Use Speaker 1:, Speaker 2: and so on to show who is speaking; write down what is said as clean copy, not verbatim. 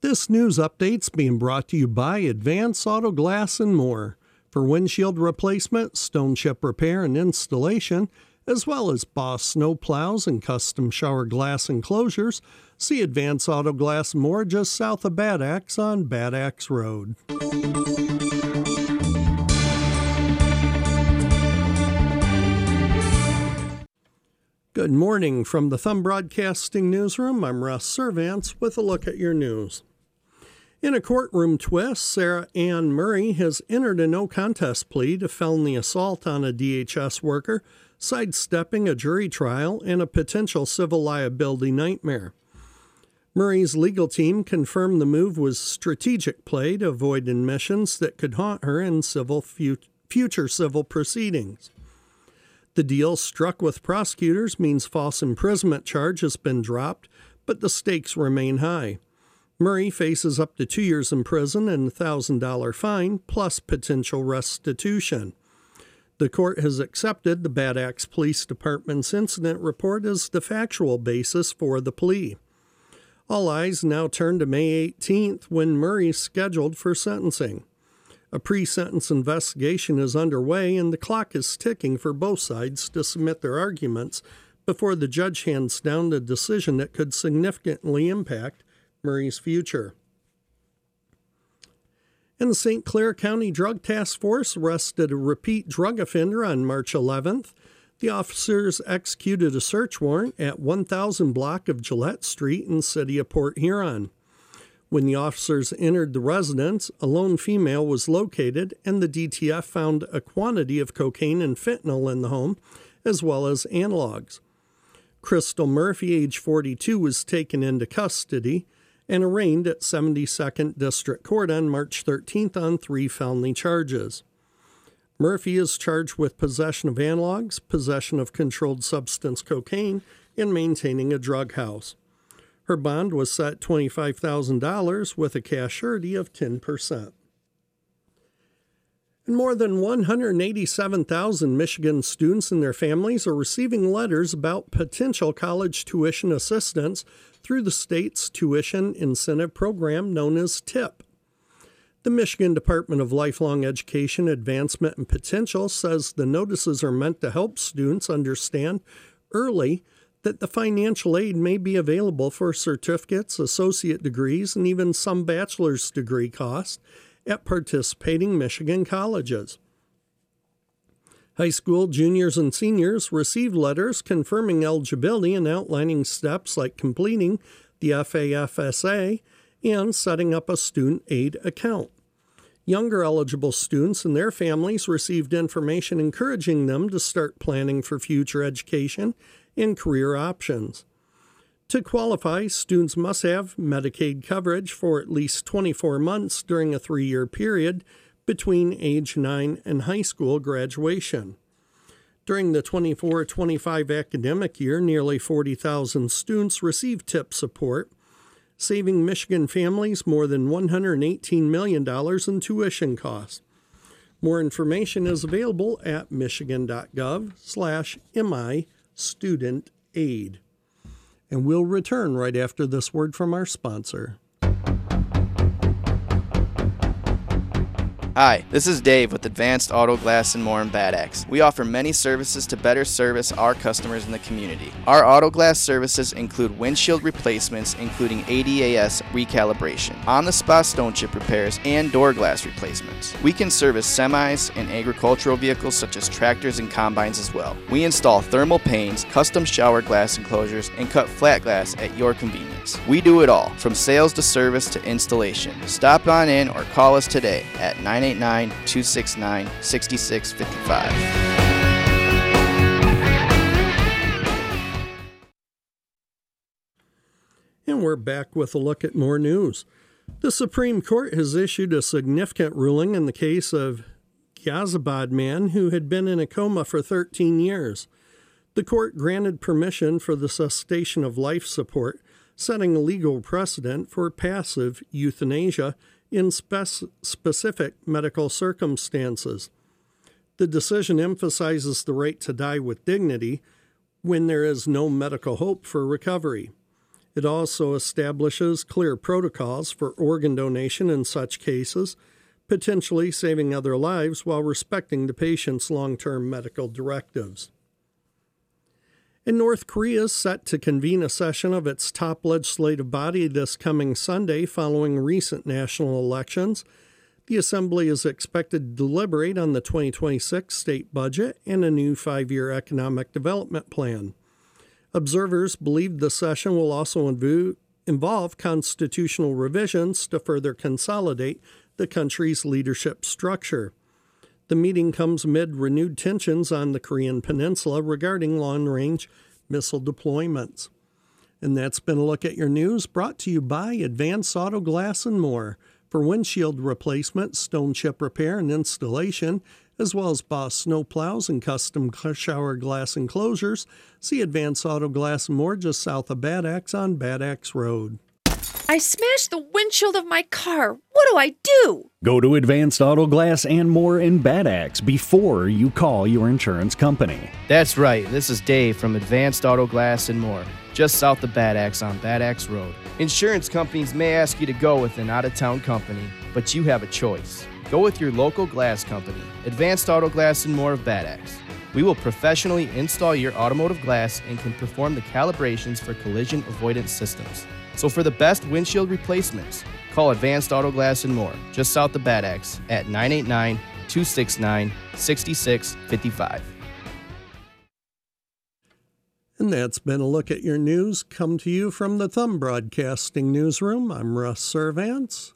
Speaker 1: This news update's being brought to you by Advance Auto Glass and More. For windshield replacement, stone chip repair and installation, as well as Boss snow plows and custom shower glass enclosures, see Advance Auto Glass and More just south of Bad Axe on Bad Axe Road. Good morning from the Thumb Broadcasting Newsroom. I'm Russ Servants with a look at your news. In a courtroom twist, Sarah Ann Murray has entered a no-contest plea to felony assault on a DHS worker, sidestepping a jury trial and a potential civil liability nightmare. Murray's legal team confirmed the move was strategic play to avoid admissions that could haunt her in future civil proceedings. The deal struck with prosecutors means false imprisonment charge has been dropped, but the stakes remain high. Murray faces up to 2 years in prison and a $1,000 fine, plus potential restitution. The court has accepted the Bad Axe Police Department's incident report as the factual basis for the plea. All eyes now turn to May 18th when Murray is scheduled for sentencing. A pre-sentence investigation is underway and the clock is ticking for both sides to submit their arguments before the judge hands down a decision that could significantly impact Murray's future. And the St. Clair County Drug Task Force arrested a repeat drug offender on March 11th. The officers executed a search warrant at 1000 block of Gillette Street in the city of Port Huron. When the officers entered the residence, a lone female was located and the DTF found a quantity of cocaine and fentanyl in the home, as well as analogs. Crystal Murphy, age 42, was taken into custody and arraigned at 72nd District Court on March 13th on 3 felony charges. Murphy is charged with possession of analogs, possession of controlled substance cocaine, and maintaining a drug house. Her bond was set at $25,000 with a cash surety of 10%. And more than 187,000 Michigan students and their families are receiving letters about potential college tuition assistance through the state's tuition incentive program known as TIP. The Michigan Department of Lifelong Education, Advancement, and Potential says the notices are meant to help students understand early that the financial aid may be available for certificates, associate degrees, and even some bachelor's degree costs at participating Michigan colleges. High school juniors and seniors received letters confirming eligibility and outlining steps like completing the FAFSA and setting up a student aid account. Younger eligible students and their families received information encouraging them to start planning for future education and career options. To qualify, students must have Medicaid coverage for at least 24 months during a 3-year period between age 9 and high school graduation. During the 24-25 academic year, nearly 40,000 students received TIP support, saving Michigan families more than $118 million in tuition costs. More information is available at michigan.gov/MI-student-aid. And we'll return right after this word from our sponsor.
Speaker 2: Hi, this is Dave with Advanced Auto Glass and More in Bad Axe. We offer many services to better service our customers in the community. Our auto glass services include windshield replacements, including ADAS recalibration, on-the-spot stone chip repairs, and door glass replacements. We can service semis and agricultural vehicles such as tractors and combines as well. We install thermal panes, custom shower glass enclosures, and cut flat glass at your convenience. We do it all, from sales to service to installation. Stop on in or call us today at 989-269-6655.
Speaker 1: And we're back with a look at more news. The Supreme Court has issued a significant ruling in the case of Ghaziabad man who had been in a coma for 13 years. The court granted permission for the cessation of life support, setting a legal precedent for passive euthanasia in specific medical circumstances. The decision emphasizes the right to die with dignity when there is no medical hope for recovery. It also establishes clear protocols for organ donation in such cases, potentially saving other lives while respecting the patient's long-term medical directives. And North Korea is set to convene a session of its top legislative body this coming Sunday following recent national elections. The assembly is expected to deliberate on the 2026 state budget and a new 5-year economic development plan. Observers believe the session will also involve constitutional revisions to further consolidate the country's leadership structure. The meeting comes amid renewed tensions on the Korean Peninsula regarding long-range missile deployments. And that's been a look at your news brought to you by Advanced Auto Glass and More. For windshield replacement, stone chip repair and installation, as well as Boss snowplows and custom shower glass enclosures, see Advanced Auto Glass and More just south of Bad Axe on Bad Axe Road.
Speaker 3: I smashed the windshield of my car. What do I do?
Speaker 4: Go to Advanced Auto Glass and More in Bad Axe before you call your insurance company.
Speaker 2: That's right. This is Dave from Advanced Auto Glass and More, just south of Bad Axe on Bad Axe Road. Insurance companies may ask you to go with an out-of-town company, but you have a choice. Go with your local glass company, Advanced Auto Glass and More of Bad Axe. We will professionally install your automotive glass and can perform the calibrations for collision avoidance systems. So for the best windshield replacements, call Advanced Auto Glass and More, just south of Bad Axe at 989-269-6655.
Speaker 1: And that's been a look at your news, come to you from the Thumb Broadcasting Newsroom. I'm Russ Servance.